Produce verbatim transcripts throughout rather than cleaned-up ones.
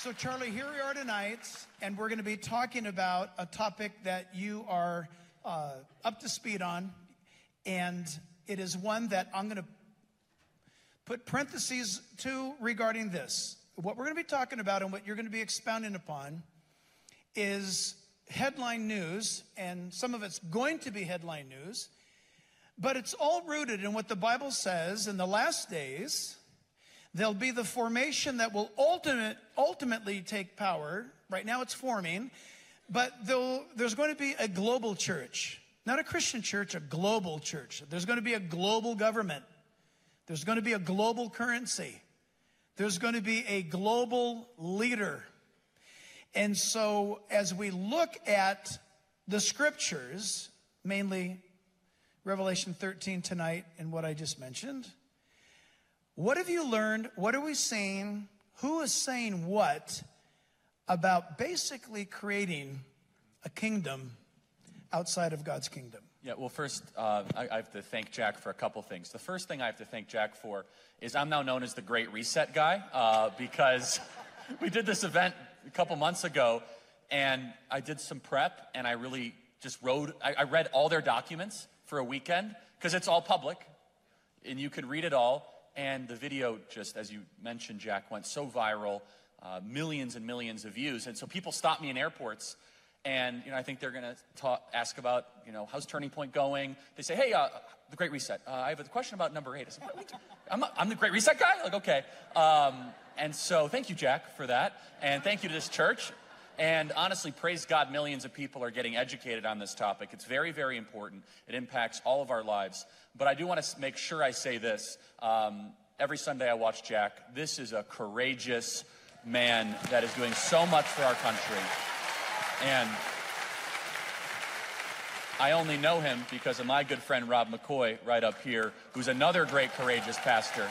So, Charlie, here we are tonight, and we're going to be talking about a topic that you are uh, up to speed on, and it is one that I'm going to put parentheses to regarding this. What we're going to be talking about and what you're going to be expounding upon is headline news, and some of it's going to be headline news, but it's all rooted in what the Bible says in the last days. There'll be the formation that will ultimate, ultimately take power. Right now it's forming, but there's going to be a global church. Not a Christian church, a global church. There's going to be a global government. There's going to be a global currency. There's going to be a global leader. And so as we look at the scriptures, mainly Revelation thirteen tonight and what I just mentioned, what have you learned? What are we saying? Who is saying what about basically creating a kingdom outside of God's kingdom? Yeah, well, first, uh, I, I have to thank Jack for a couple things. The first thing I have to thank Jack for is I'm now known as the Great Reset guy uh, because we did this event a couple months ago, and I did some prep, and I really just wrote, I, I read all their documents for a weekend because it's all public, and you could read it all. And the video, just as you mentioned, Jack, went so viral, uh, millions and millions of views. And so people stop me in airports, and you know, I think they're going to ask about, you know, how's Turning Point going? They say, hey, uh, the Great Reset. Uh, I have a question about number eight. I said, what, what, I'm, a, I'm the Great Reset guy? Like, okay. Um, and so thank you, Jack, for that. And thank you to this church. And honestly, praise God, millions of people are getting educated on this topic. It's very, very important. It impacts all of our lives. But I do want to make sure I say this. Um, every Sunday I watch Jack. This is a courageous man that is doing so much for our country. And I only know him because of my good friend Rob McCoy right up here, who's another great, courageous pastor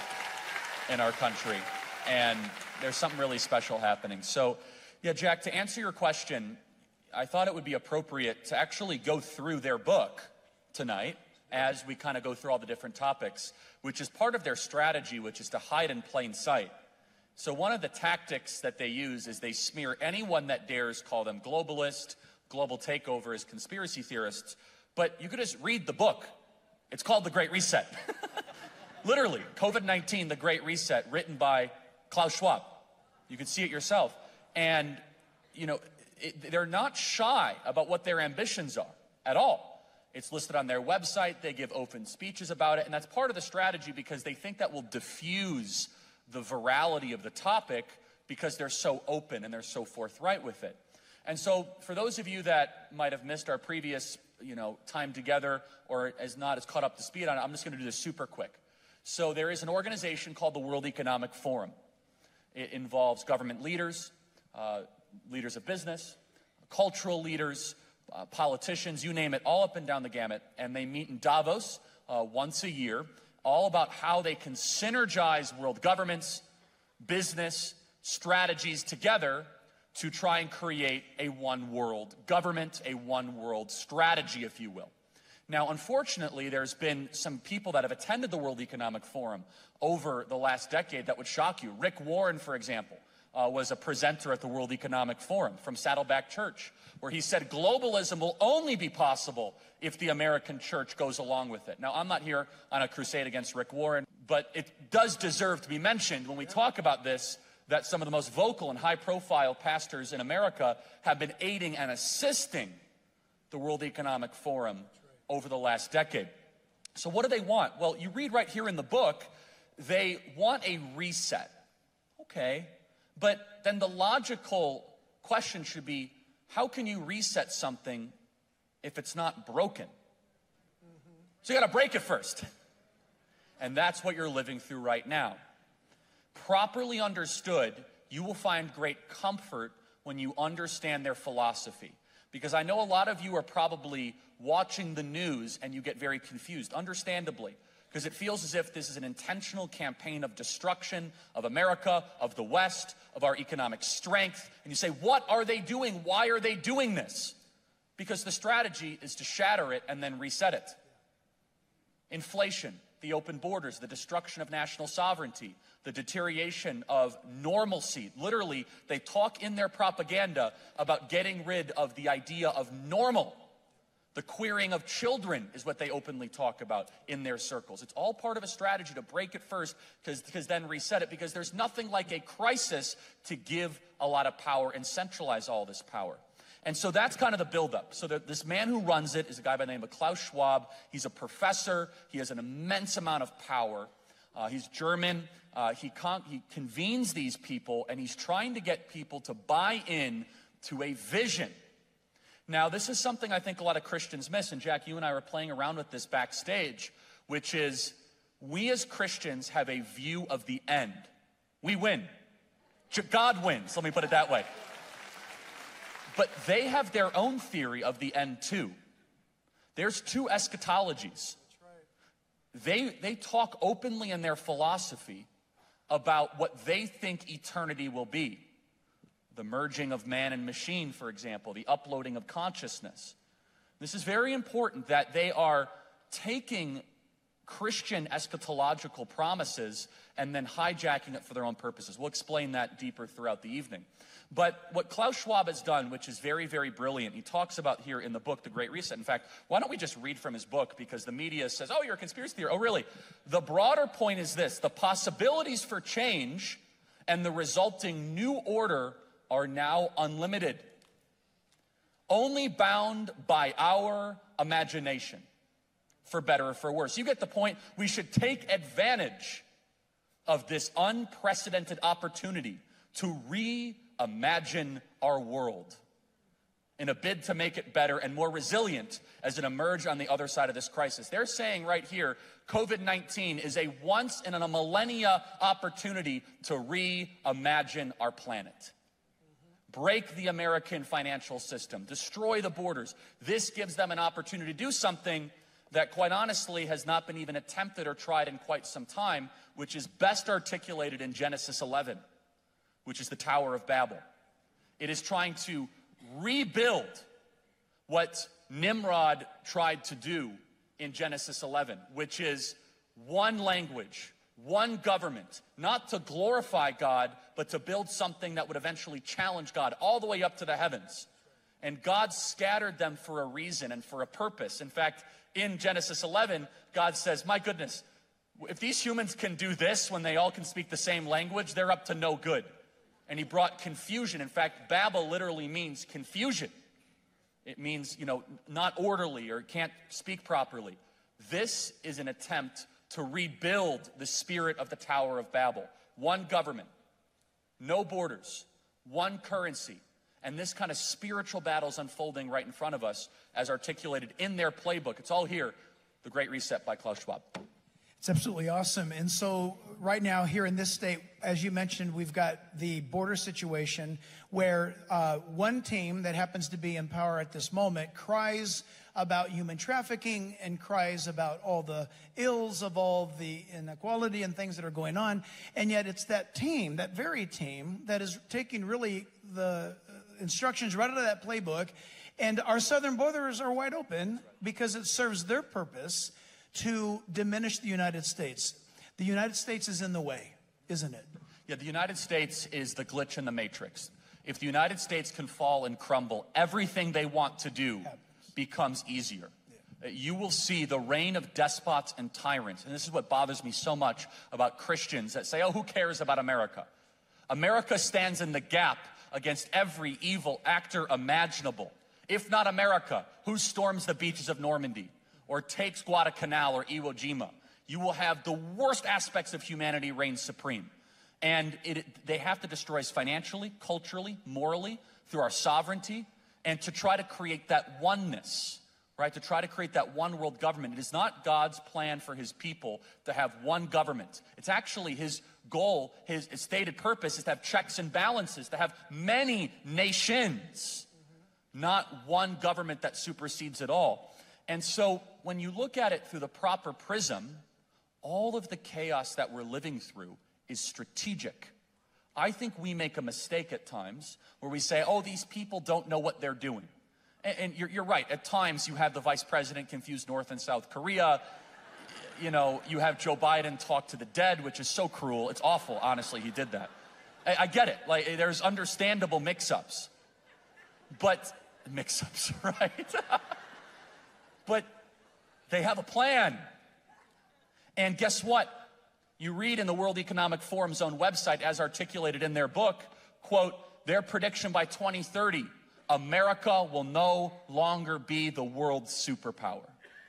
in our country. And there's something really special happening. So, yeah, Jack, to answer your question, I thought it would be appropriate to actually go through their book tonight as we kind of go through all the different topics, which is part of their strategy, which is to hide in plain sight. So one of the tactics that they use is they smear anyone that dares call them globalist, global takeover, as conspiracy theorists. But you could just read the book. It's called The Great Reset. Literally, COVID nineteen, The Great Reset, written by Klaus Schwab. You can see it yourself. And, you know, it, they're not shy about what their ambitions are at all. It's listed on their website. They give open speeches about it. And that's part of the strategy because they think that will diffuse the virality of the topic because they're so open and they're so forthright with it. And so for those of you that might have missed our previous, you know, time together or is not as caught up to speed on it, I'm just going to do this super quick. So there is an organization called the World Economic Forum. It involves government leaders, Uh, leaders of business, cultural leaders, uh, politicians, you name it, all up and down the gamut. And they meet in Davos uh, once a year, all about how they can synergize world governments, business, strategies together to try and create a one world government, a one world strategy, if you will. Now, unfortunately, there's been some people that have attended the World Economic Forum over the last decade that would shock you. Rick Warren, for example, Uh, was a presenter at the World Economic Forum from Saddleback Church, where he said globalism will only be possible if the American church goes along with it. Now, I'm not here on a crusade against Rick Warren, but it does deserve to be mentioned when we talk about this, that some of the most vocal and high-profile pastors in America have been aiding and assisting the World Economic Forum over the last decade. So what do they want? Well, you read right here in the book, they want a reset. Okay. But then the logical question should be, how can you reset something if it's not broken? Mm-hmm. So you got to break it first. And that's what you're living through right now. Properly understood, you will find great comfort when you understand their philosophy. Because I know a lot of you are probably watching the news and you get very confused, understandably. Because it feels as if this is an intentional campaign of destruction of America, of the West, of our economic strength. And you say, what are they doing? Why are they doing this? Because the strategy is to shatter it and then reset it. Inflation, the open borders, the destruction of national sovereignty, the deterioration of normalcy. Literally, they talk in their propaganda about getting rid of the idea of normal. The queering of children is what they openly talk about in their circles. It's all part of a strategy to break it first, because then reset it, because there's nothing like a crisis to give a lot of power and centralize all this power. And so that's kind of the buildup. So that this man who runs it is a guy by the name of Klaus Schwab. He's a professor. He has an immense amount of power. Uh, he's German. Uh, he, con he convenes these people, and he's trying to get people to buy in to a vision. Now, this is something I think a lot of Christians miss, and Jack, you and I were playing around with this backstage, which is we as Christians have a view of the end. We win. God wins, let me put it that way. But they have their own theory of the end too. There's two eschatologies. They, they talk openly in their philosophy about what they think eternity will be. The merging of man and machine, for example, the uploading of consciousness. This is very important, that they are taking Christian eschatological promises and then hijacking it for their own purposes. We'll explain that deeper throughout the evening. But what Klaus Schwab has done, which is very, very brilliant, he talks about here in the book, The Great Reset. In fact, why don't we just read from his book, because the media says, oh, you're a conspiracy theorist. Oh, really? The broader point is this: the possibilities for change and the resulting new order are now unlimited, only bound by our imagination, for better or for worse. You get the point. We should take advantage of this unprecedented opportunity to reimagine our world in a bid to make it better and more resilient as it emerges on the other side of this crisis. They're saying right here, COVID nineteen is a once in a millennia opportunity to reimagine our planet. Break the American financial system, destroy the borders. This gives them an opportunity to do something that, quite honestly, has not been even attempted or tried in quite some time, which is best articulated in Genesis eleven, which is the Tower of Babel. It is trying to rebuild what Nimrod tried to do in Genesis eleven, which is one language, one government, not to glorify God, but to build something that would eventually challenge God all the way up to the heavens. And God scattered them for a reason and for a purpose. In fact, in Genesis eleven, God says, my goodness, if these humans can do this when they all can speak the same language, they're up to no good. And he brought confusion. In fact, Babel literally means confusion. It means, you know, not orderly or can't speak properly. This is an attempt to rebuild the spirit of the Tower of Babel. One government, no borders, one currency. And this kind of spiritual battle is unfolding right in front of us as articulated in their playbook. It's all here, The Great Reset by Klaus Schwab. It's absolutely awesome. And so right now here in this state, as you mentioned, we've got the border situation where uh, one team that happens to be in power at this moment cries about human trafficking and cries about all the ills of all the inequality and things that are going on. And yet it's that team, that very team, that is taking really the instructions right out of that playbook. And our southern borders are wide open because it serves their purpose to diminish the United States. The United States is in the way, isn't it? Yeah, the United States is the glitch in the matrix. If the United States can fall and crumble, everything they want to do becomes easier. Yeah. You will see the reign of despots and tyrants. And this is what bothers me so much about Christians that say, oh, who cares about America? America stands in the gap against every evil actor imaginable. If not America, who storms the beaches of Normandy or takes Guadalcanal or Iwo Jima? You will have the worst aspects of humanity reign supreme. And it, they have to destroy us financially, culturally, morally, through our sovereignty, and to try to create that oneness, right? To try to create that one world government. It is not God's plan for his people to have one government. It's actually his goal, his, his stated purpose is to have checks and balances, to have many nations, mm-hmm. not one government that supersedes it all. And so when you look at it through the proper prism, all of the chaos that we're living through is strategic. I think we make a mistake at times where we say, oh, these people don't know what they're doing. And, and you're, you're right. At times you have the vice president confuse North and South Korea. you know, you have Joe Biden talk to the dead, which is so cruel. It's awful, honestly, he did that. I, I get it. Like, there's understandable mix-ups. But, mix-ups, right? But they have a plan. And guess what? You read in the World Economic Forum's own website, as articulated in their book, quote, their prediction by twenty thirty, America will no longer be the world's superpower.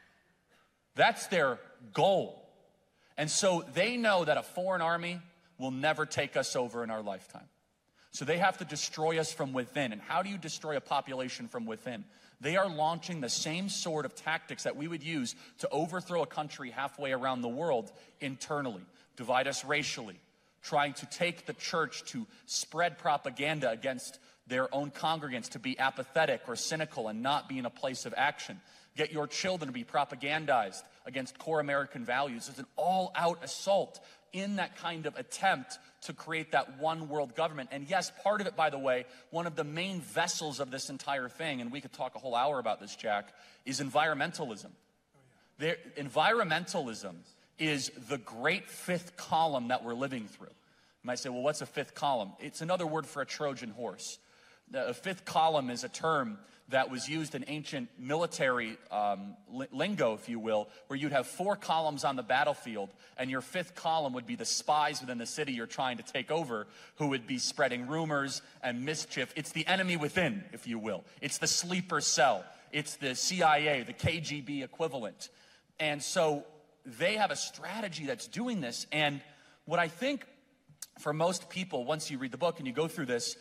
That's their goal. And so they know that a foreign army will never take us over in our lifetime. So they have to destroy us from within. And how do you destroy a population from within? They are launching the same sort of tactics that we would use to overthrow a country halfway around the world internally, divide us racially, trying to take the church to spread propaganda against their own congregants, to be apathetic or cynical and not be in a place of action. Get your children to be propagandized against core American values. It's an all-out assault in that kind of attempt to create that one world government. And yes, part of it, by the way, one of the main vessels of this entire thing, and we could talk a whole hour about this, Jack, is environmentalism. There, environmentalism is the great fifth column that we're living through. You might say, well, what's a fifth column? It's another word for a Trojan horse. The fifth column is a term that was used in ancient military um, lingo, if you will, where you'd have four columns on the battlefield, and your fifth column would be the spies within the city you're trying to take over, who would be spreading rumors and mischief. It's the enemy within, if you will. It's the sleeper cell. It's the C I A, the K G B equivalent. And so they have a strategy that's doing this. And what I think for most people, once you read the book and you go through this,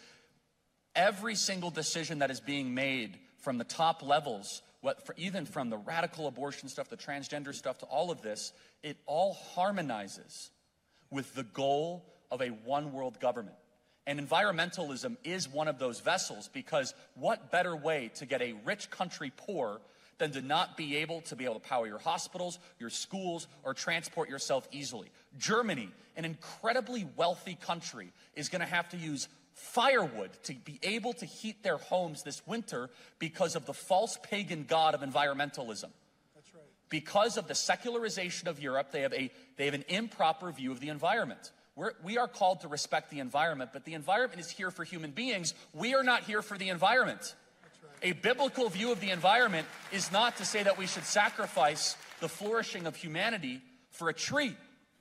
every single decision that is being made from the top levels, what, for even from the radical abortion stuff, the transgender stuff, to all of this, it all harmonizes with the goal of a one world government. And environmentalism is one of those vessels, because what better way to get a rich country poor than to not be able to be able to power your hospitals, your schools, or transport yourself easily. Germany, an incredibly wealthy country, is going to have to use firewood to be able to heat their homes this winter because of the false pagan god of environmentalism. That's right. Because of the secularization of Europe, they have a they have an improper view of the environment. We're, we are called to respect the environment, but the environment is here for human beings. We are not here for the environment. That's right. A biblical view of the environment is not to say that we should sacrifice the flourishing of humanity for a tree.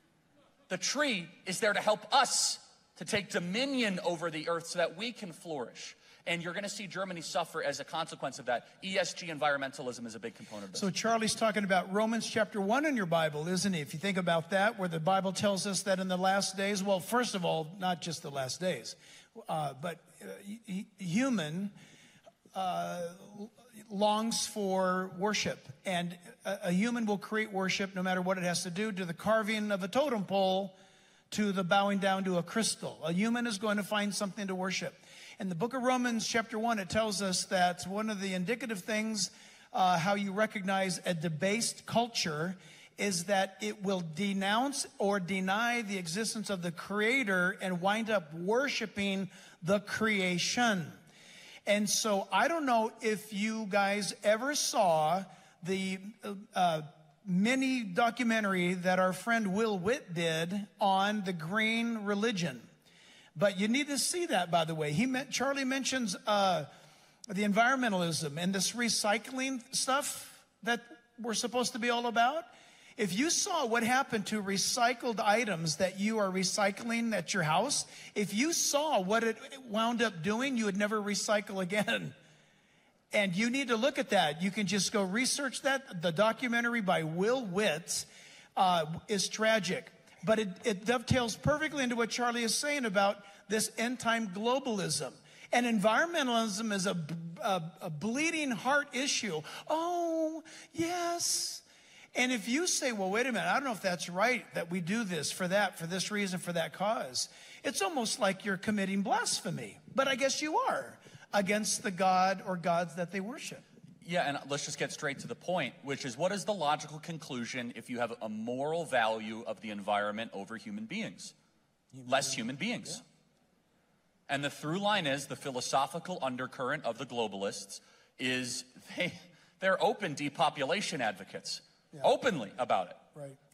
The tree is there to help us to take dominion over the earth so that we can flourish. And you're going to see Germany suffer as a consequence of that. E S G environmentalism is a big component of this. So Charlie's talking about Romans chapter one in your Bible, isn't he? If you think about that, where the Bible tells us that in the last days, well, first of all, not just the last days, uh, but uh, human uh, longs for worship. And a, a human will create worship no matter what it has to do, to the carving of a totem pole, to the bowing down to a crystal. A human is going to find something to worship. In the book of Romans chapter one, it tells us that one of the indicative things, uh, how you recognize a debased culture, is that it will denounce or deny the existence of the Creator and wind up worshiping the creation. And so I don't know if you guys ever saw the uh, mini documentary that our friend Will Witt did on the green religion. But you need to see that, by the way. He meant, Charlie mentions uh, the environmentalism and this recycling stuff that we're supposed to be all about. If you saw what happened to recycled items that you are recycling at your house, if you saw what it wound up doing, you would never recycle again. And you need to look at that. You can just go research that. The documentary by Will Witt uh, is tragic. But it, it dovetails perfectly into what Charlie is saying about this end-time globalism. And environmentalism is a, a, a bleeding heart issue. Oh, yes. And if you say, well, wait a minute, I don't know if that's right that we do this for that, for this reason, for that cause, it's almost like you're committing blasphemy. But I guess you are, against the God or gods that they worship. Yeah, and let's just get straight to the point, which is, what is the logical conclusion if you have a moral value of the environment over human beings? Human Less being. human beings. Yeah. And the through line is, the philosophical undercurrent of the globalists is they, they're open depopulation advocates, yeah. openly about it. Right.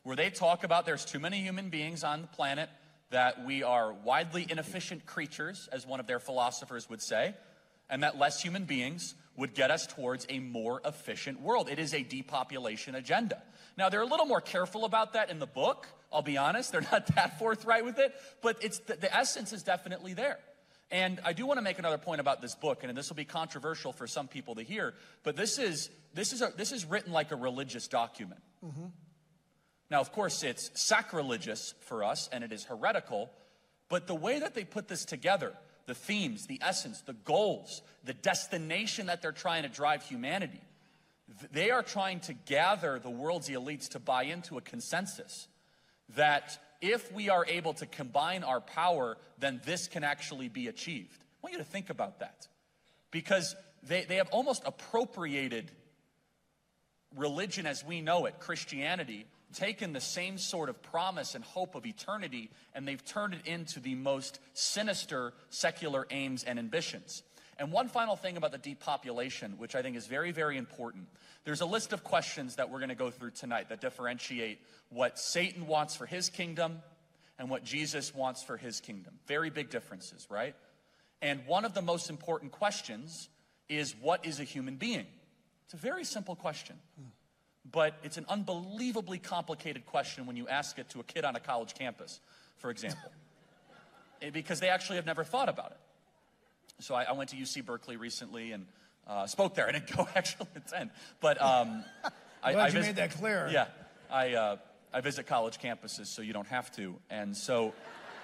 where they talk about there's too many human beings on the planet, that we are widely inefficient creatures, as one of their philosophers would say, and that less human beings would get us towards a more efficient world. It is a depopulation agenda. Now, they're a little more careful about that in the book, I'll be honest. They're not that forthright with it, but it's the, the essence is definitely there. And I do want to make another point about this book, and this will be controversial for some people to hear, but this is, this is, a, this is written like a religious document. Mm-hmm. Now, of course, it's sacrilegious for us, and it is heretical, but the way that they put this together, the themes, the essence, the goals, the destination that they're trying to drive humanity, they are trying to gather the world's elites to buy into a consensus that if we are able to combine our power, then this can actually be achieved. I want you to think about that, because they, they have almost appropriated religion as we know it, Christianity, taken the same sort of promise and hope of eternity, and they've turned it into the most sinister secular aims and ambitions. And one final thing about the depopulation, which I think is very, very important. There's a list of questions that we're going to go through tonight that differentiate what Satan wants for his kingdom and what Jesus wants for his kingdom. Very big differences, right? And one of the most important questions is, what is a human being? It's a very simple question. But it's an unbelievably complicated question when you ask it to a kid on a college campus, for example, because they actually have never thought about it. So I, I went to U C Berkeley recently and uh, spoke there. I didn't go actually attend, but um, I, Glad I you vis- made that clear. Yeah, I uh, I visit college campuses, so you don't have to. And so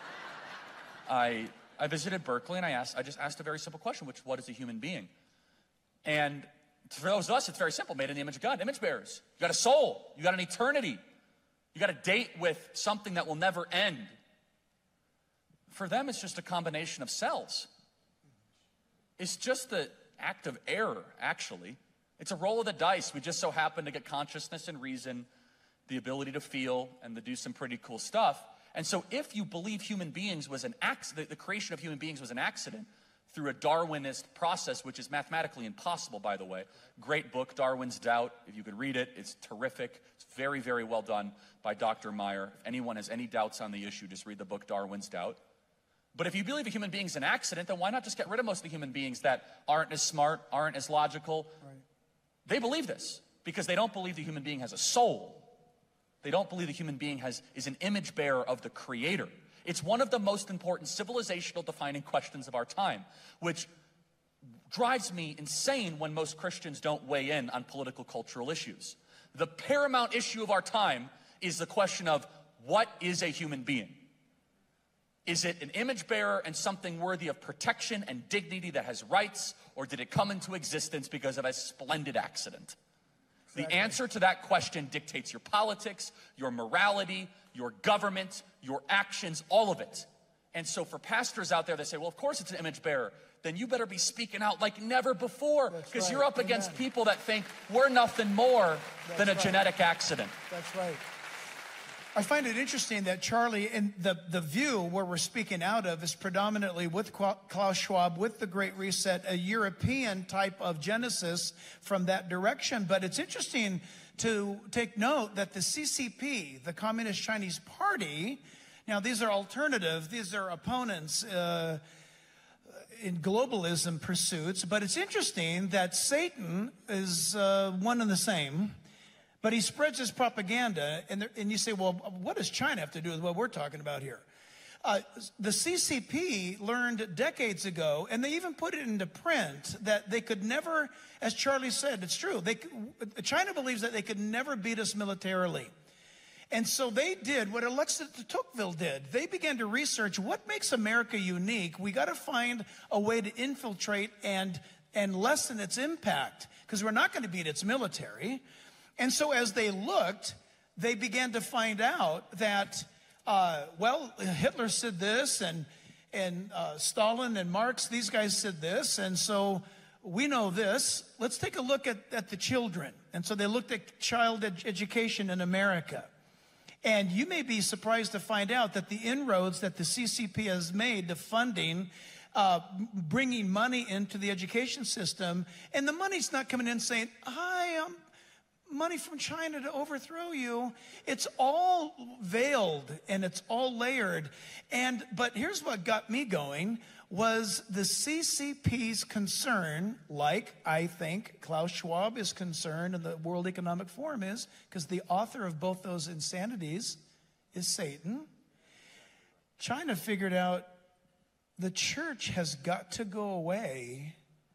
I I visited Berkeley, and I asked I just asked a very simple question, which what is a human being? And for those of us, it's very simple, made in the image of God, image bearers. You got a soul, you got an eternity, you got a date with something that will never end. For them, it's just a combination of cells. It's just the act of error, actually. It's a roll of the dice. We just so happen to get consciousness and reason, the ability to feel, and to do some pretty cool stuff. And so if you believe human beings was an accident, the creation of human beings was an accident, through a Darwinist process, which is mathematically impossible, by the way. Great book, Darwin's Doubt. If you could read it, it's terrific. It's very, very well done by Doctor Meyer. If anyone has any doubts on the issue, just read the book Darwin's Doubt. But if you believe a human being is an accident, then why not just get rid of most of the human beings that aren't as smart, aren't as logical? Right. They believe this because they don't believe the human being has a soul. They don't believe the human being has, is an image bearer of the Creator. It's one of the most important civilizational defining questions of our time, which drives me insane when most Christians don't weigh in on political cultural issues. The paramount issue of our time is the question of, what is a human being? Is it an image bearer and something worthy of protection and dignity that has rights, or did it come into existence because of a splendid accident? Exactly. The answer to that question dictates your politics, your morality, your government, your actions, all of it. And so for pastors out there that say, well, of course it's an image bearer, then you better be speaking out like never before, because right. You're up Amen. Against people that think we're nothing more That's than a right. genetic accident. That's right. I find it interesting that Charlie, in the, the view where we're speaking out of is predominantly with Klaus Schwab, with the Great Reset, a European type of genesis from that direction. But it's interesting to take note that the C C P, the Communist Chinese Party, now these are alternative, these are opponents uh, in globalism pursuits, but it's interesting that Satan is uh, one and the same. But he spreads his propaganda, and, there, and you say, well, what does China have to do with what we're talking about here? Uh, the C C P learned decades ago, and they even put it into print, that they could never, as Charlie said, it's true, they, China believes that they could never beat us militarily. And so they did what Alexis de Tocqueville did. They began to research what makes America unique. We got to find a way to infiltrate and, and lessen its impact, because we're not going to beat its military. And so as they looked, they began to find out that, uh, well, Hitler said this, and, and uh, Stalin and Marx, these guys said this, and so we know this. Let's take a look at, at the children. And so they looked at child ed- education in America. And you may be surprised to find out that the inroads that the C C P has made to funding, uh, bringing money into the education system, and the money's not coming in saying, hi, I'm money from China to overthrow you. It's all veiled and it's all layered. And but here's what got me going was the C C P's concern, like I think Klaus Schwab is concerned and the World Economic Forum is, because the author of both those insanities is Satan. China figured out the church has got to go away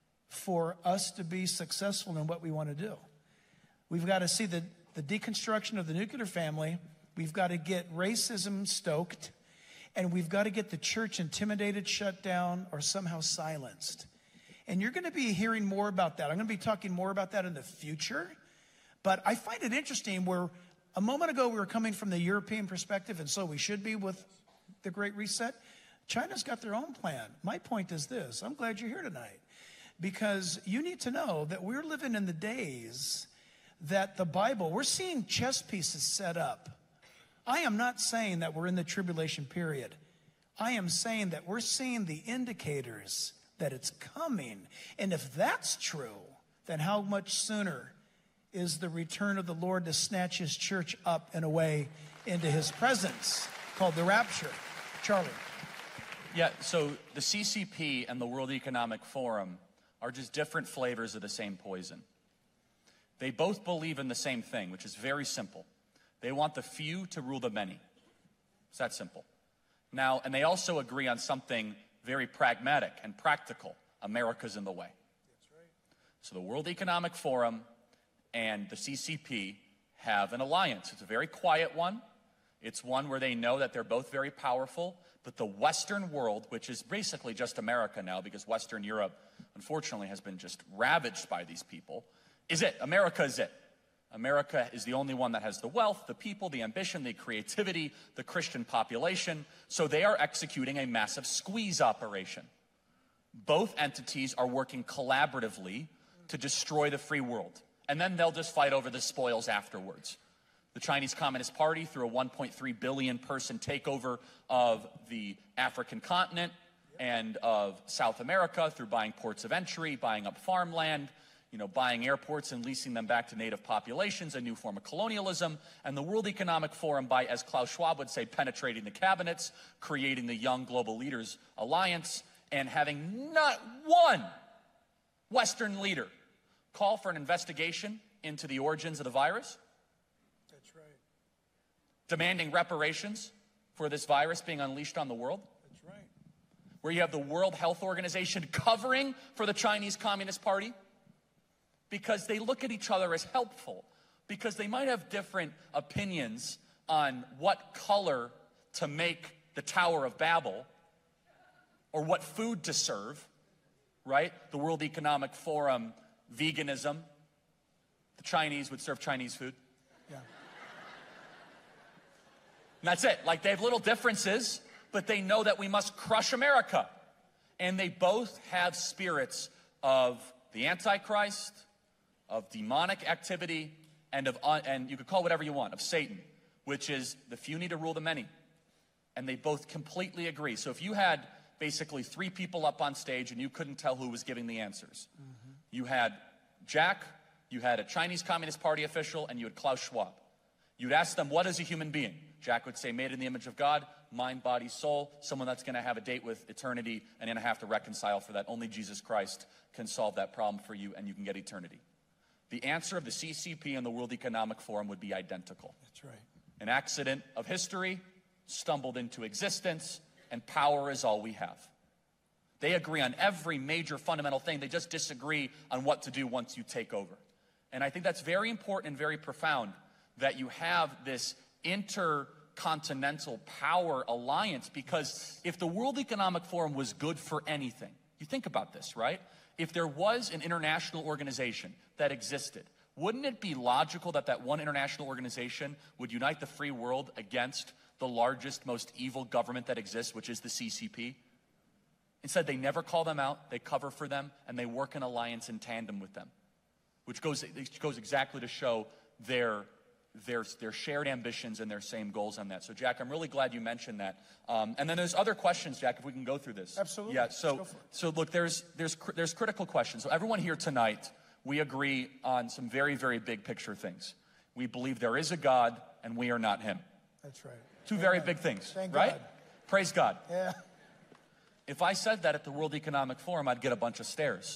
for us to be successful in what we want to do. We've got to see the, the deconstruction of the nuclear family. We've got to get racism stoked. And we've got to get the church intimidated, shut down, or somehow silenced. And you're going to be hearing more about that. I'm going to be talking more about that in the future. But I find it interesting where a moment ago we were coming from the European perspective, and so we should be with the Great Reset. China's got their own plan. My point is this. I'm glad you're here tonight. Because you need to know that we're living in the days that the Bible, we're seeing chess pieces set up. I am not saying that we're in the tribulation period. I am saying that we're seeing the indicators that it's coming. And if that's true, then how much sooner is the return of the Lord to snatch his church up and away into his presence, called the rapture? Charlie. Yeah, so the C C P and the World Economic Forum are just different flavors of the same poison. They both believe in the same thing, which is very simple. They want the few to rule the many. It's that simple. Now, and they also agree on something very pragmatic and practical. America's in the way. That's right. So the World Economic Forum and the C C P have an alliance. It's a very quiet one. It's one where they know that they're both very powerful, but the Western world, which is basically just America now because Western Europe, unfortunately, has been just ravaged by these people, is it. America is it. America is the only one that has the wealth, the people, the ambition, the creativity, the Christian population. So they are executing a massive squeeze operation. Both entities are working collaboratively to destroy the free world. And then they'll just fight over the spoils afterwards. The Chinese Communist Party, through a one point three billion person takeover of the African continent and of South America through buying ports of entry, buying up farmland, you know, buying airports and leasing them back to native populations, a new form of colonialism, and the World Economic Forum by, as Klaus Schwab would say, penetrating the cabinets, creating the Young Global Leaders Alliance, and having not one Western leader call for an investigation into the origins of the virus. That's right. Demanding reparations for this virus being unleashed on the world. That's right. Where you have the World Health Organization covering for the Chinese Communist Party, because they look at each other as helpful, because they might have different opinions on what color to make the Tower of Babel or what food to serve, right? The World Economic Forum, veganism. The Chinese would serve Chinese food. Yeah. And that's it. Like, they have little differences, but they know that we must crush America. And they both have spirits of the Antichrist, of demonic activity, and of, uh, and you could call it whatever you want, of Satan, which is the few need to rule the many. And they both completely agree. So if you had basically three people up on stage and you couldn't tell who was giving the answers, mm-hmm. you had Jack, you had a Chinese Communist Party official, and you had Klaus Schwab. You'd ask them, what is a human being? Jack would say, made in the image of God, mind, body, soul, someone that's going to have a date with eternity and going to have to reconcile for that. Only Jesus Christ can solve that problem for you, and you can get eternity. The answer of the C C P and the World Economic Forum would be identical. That's right. An accident of history stumbled into existence, and power is all we have. They agree on every major fundamental thing. They just disagree on what to do once you take over. And I think that's very important and very profound, that you have this intercontinental power alliance, because if the World Economic Forum was good for anything, you think about this, right? If there was an international organization that existed, wouldn't it be logical that that one international organization would unite the free world against the largest, most evil government that exists, which is the C C P? Instead, they never call them out, they cover for them, and they work in alliance in tandem with them, which goes, which goes exactly to show their, their, their shared ambitions and their same goals on that. So, Jack, I'm really glad you mentioned that. Um, and then there's other questions, Jack, if we can go through this. Absolutely. Yeah, so, so look, there's, there's, there's critical questions. So everyone here tonight we agree on some very, very big picture things. We believe there is a God and we are not him. That's right. Two very big things, Thank right? God. Praise God. Yeah. If I said that at the World Economic Forum, I'd get a bunch of stares.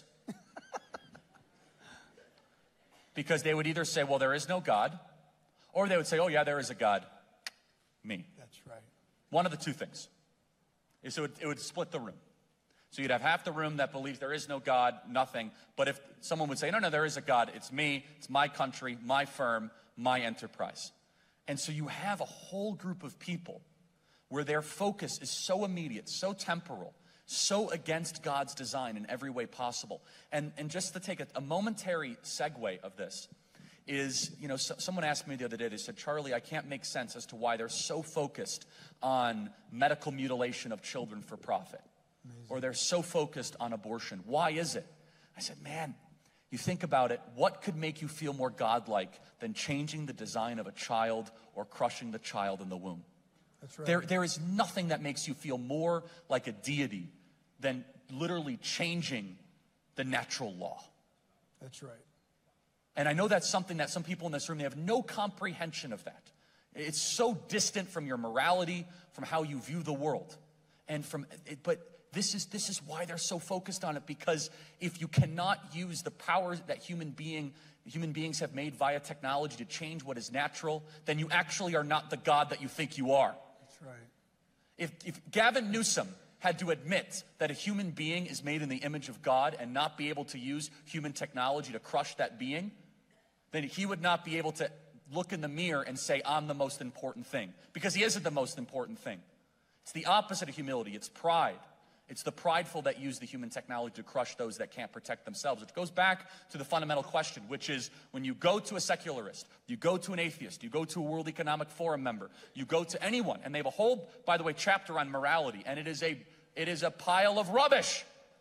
Because they would either say, well, there is no God, or they would say, oh yeah, there is a God. Me. That's right. One of the two things. So it, it would split the room. So you'd have half the room that believes there is no God, nothing. But if someone would say, no, no, there is a God, it's me, it's my country, my firm, my enterprise. And so you have a whole group of people where their focus is so immediate, so temporal, so against God's design in every way possible. And, and just to take a, a momentary segue of this is, you know, so, someone asked me the other day, they said, Charlie, I can't make sense as to why they're so focused on medical mutilation of children for profit. Amazing. Or they're so focused on abortion. Why is it? I said, man, you think about it, what could make you feel more godlike than changing the design of a child or crushing the child in the womb? That's right. There, there is nothing that makes you feel more like a deity than literally changing the natural law. That's right. And I know that's something that some people in this room, they have no comprehension of that. It's so distant from your morality, from how you view the world. And from, it, but this is, this is why they're so focused on it, because if you cannot use the power that human being, human beings have made via technology to change what is natural, then you actually are not the God that you think you are. That's right. If, if Gavin Newsom had to admit that a human being is made in the image of God and not be able to use human technology to crush that being, then he would not be able to look in the mirror and say, I'm the most important thing. Because he isn't the most important thing. It's the opposite of humility. It's pride. It's the prideful that use the human technology to crush those that can't protect themselves. Which goes back to the fundamental question, which is when you go to a secularist, you go to an atheist, you go to a World Economic Forum member, you go to anyone, and they have a whole, by the way, chapter on morality, and it is a, it is a pile of rubbish.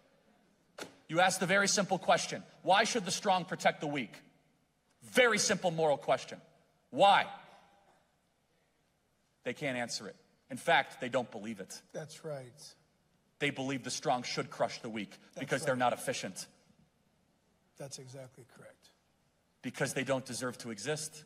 You ask the very simple question, why should the strong protect the weak? Very simple moral question. Why? They can't answer it. In fact, they don't believe it. That's right. They believe the strong should crush the weak That's because right. they're not efficient. That's exactly correct. Because they don't deserve to exist.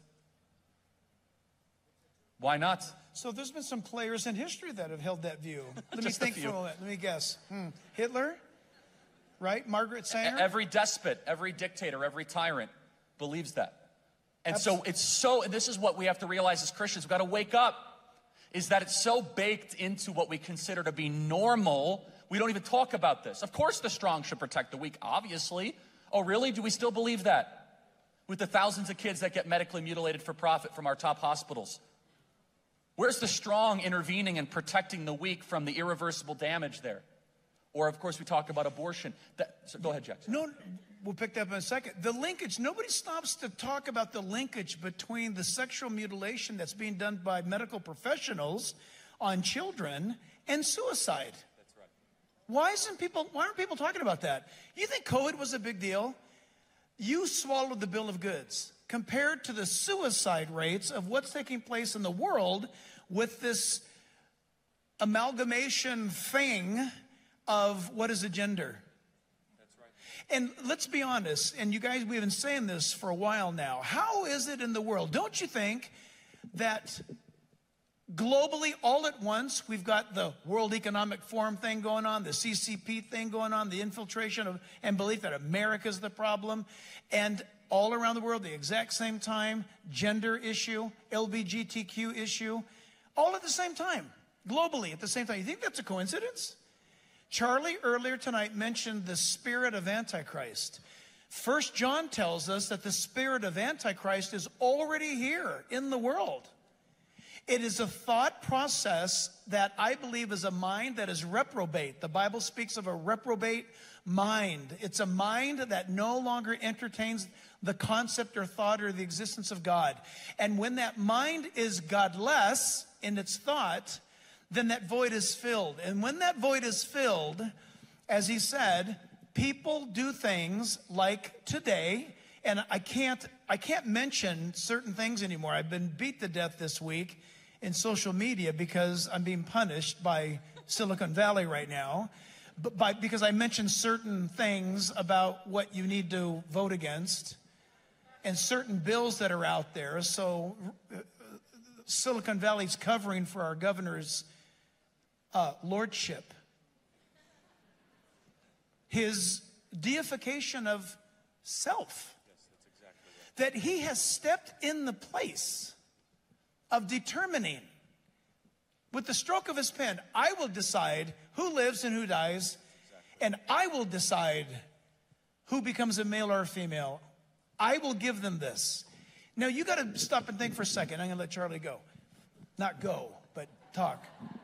Why not? So there's been some players in history that have held that view. Let me Just a think for few. a moment. Let me guess. Hmm. Hitler? Right? Margaret Sanger? Every despot, every dictator, every tyrant believes that. And Abs- so it's so, and this is what we have to realize as Christians, we've got to wake up, is that it's so baked into what we consider to be normal, we don't even talk about this. Of course the strong should protect the weak, obviously. Oh, really? Do we still believe that? With the thousands of kids that get medically mutilated for profit from our top hospitals. Where's the strong intervening and protecting the weak from the irreversible damage there? Or, of course, we talk about abortion. That, so go ahead, Jackson. No, we'll pick that up in a second. The linkage, nobody stops to talk about the linkage between the sexual mutilation that's being done by medical professionals on children and suicide. That's right. Why isn't people, why aren't people talking about that? You think COVID was a big deal? You swallowed the bill of goods compared to the suicide rates of what's taking place in the world with this amalgamation thing of what is a gender. That's right. And let's be honest, and you guys, we've been saying this for a while now. How is it in the world? Don't you think that globally, all at once, we've got the World Economic Forum thing going on, the C C P thing going on, the infiltration of and belief that America's the problem, and all around the world, the exact same time, gender issue, L G B T Q issue, all at the same time, globally at the same time. You think that's a coincidence? Charlie earlier tonight mentioned the spirit of Antichrist. First John tells us that the spirit of Antichrist is already here in the world. It is a thought process that I believe is a mind that is reprobate. The Bible speaks of a reprobate mind. It's a mind that no longer entertains the concept or thought or the existence of God. And when that mind is godless in its thought, then that void is filled. And when that void is filled, as he said, people do things like today, and I can't, I can't mention certain things anymore. I've been beat to death this week in social media because I'm being punished by Silicon Valley right now. but by, because I mentioned certain things about what you need to vote against and certain bills that are out there. So uh, Silicon Valley's covering for our governor's uh, lordship. His deification of self. That he has stepped in the place of determining with the stroke of his pen, I will decide who lives and who dies, and I will decide who becomes a male or a female. I will give them this. Now you got to stop and think for a second. I'm going to let Charlie go. Not go, but talk.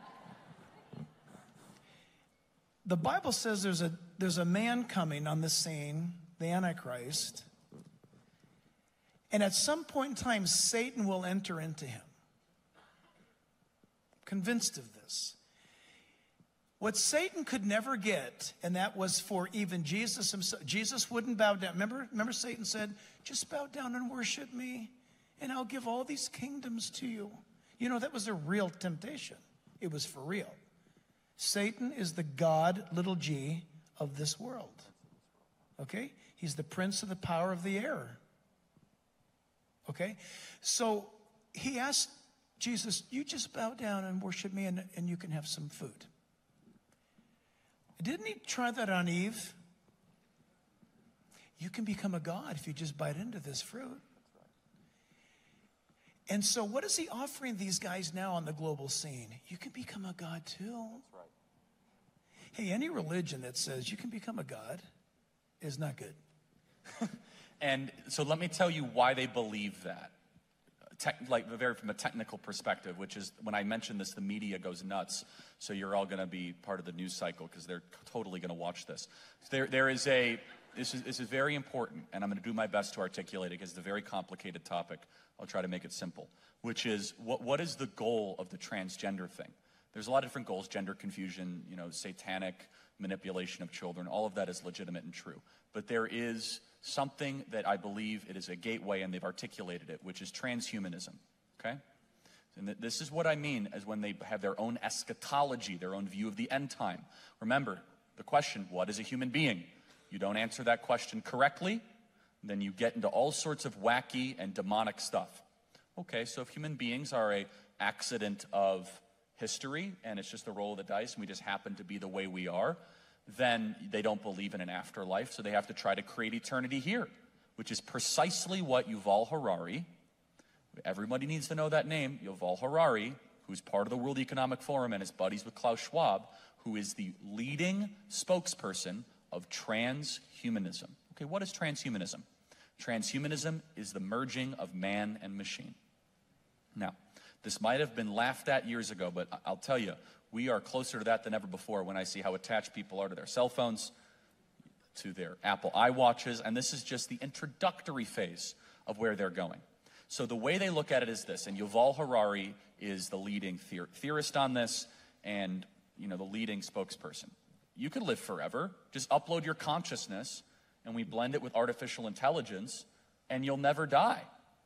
The Bible says there's a there's a man coming on the scene, the Antichrist. And at some point in time, Satan will enter into him. I'm convinced of this. What Satan could never get, and that was for even Jesus himself. Jesus wouldn't bow down. Remember, remember Satan said, just bow down and worship me, and I'll give all these kingdoms to you. You know, that was a real temptation. It was for real. Satan is the God, little g, of this world. Okay? He's the prince of the power of the air. Okay? So he asked Jesus, you just bow down and worship me and, and you can have some food. Didn't he try that on Eve? You can become a god if you just bite into this fruit. And so what is he offering these guys now on the global scene? You can become a god too. Hey, any religion that says you can become a god is not good. And so let me tell you why they believe that. Tech, like very from a technical perspective, which is when I mention this, the media goes nuts. So you're all going to be part of the news cycle because they're totally going to watch this. There, there is a, this is, this is very important, and I'm going to do my best to articulate it because it's a very complicated topic. I'll try to make it simple, which is what, what is the goal of the transgender thing? There's a lot of different goals, gender confusion, you know, satanic manipulation of children. All of that is legitimate and true. But there is something that I believe it is a gateway, and they've articulated it, which is transhumanism, okay? And th this is what I mean as when they have their own eschatology, their own view of the end time. Remember, the question, what is a human being? You don't answer that question correctly, then you get into all sorts of wacky and demonic stuff. Okay, so if human beings are a accident of history, and it's just the roll of the dice, and we just happen to be the way we are, then they don't believe in an afterlife, so they have to try to create eternity here, which is precisely what Yuval Harari, everybody needs to know that name, Yuval Harari, who's part of the World Economic Forum and is buddies with Klaus Schwab, who is the leading spokesperson of transhumanism. Okay, what is transhumanism? Transhumanism is the merging of man and machine. Now, this might have been laughed at years ago, but I'll tell you, we are closer to that than ever before when I see how attached people are to their cell phones, to their Apple iWatches, and this is just the introductory phase of where they're going. So the way they look at it is this, and Yuval Harari is the leading theor theorist on this and, you know, the leading spokesperson. You could live forever. Just upload your consciousness, and we blend it with artificial intelligence, and you'll never die.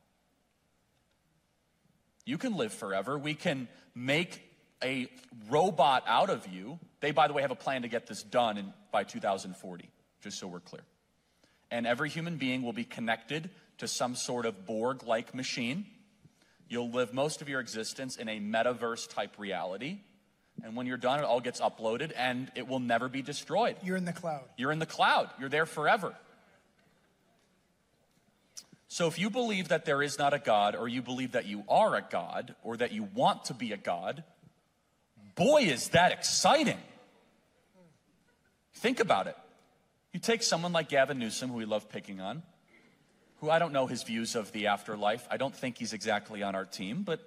You can live forever. We can make a robot out of you. They, by the way, have a plan to get this done in, by two thousand forty, just so we're clear. And every human being will be connected to some sort of Borg-like machine. You'll live most of your existence in a metaverse-type reality. And when you're done, it all gets uploaded, and it will never be destroyed. You're in the cloud. You're in the cloud. You're there forever. So if you believe that there is not a God, or you believe that you are a God, or that you want to be a God, boy, is that exciting. Think about it. You take someone like Gavin Newsom, who we love picking on, who I don't know his views of the afterlife. I don't think he's exactly on our team, but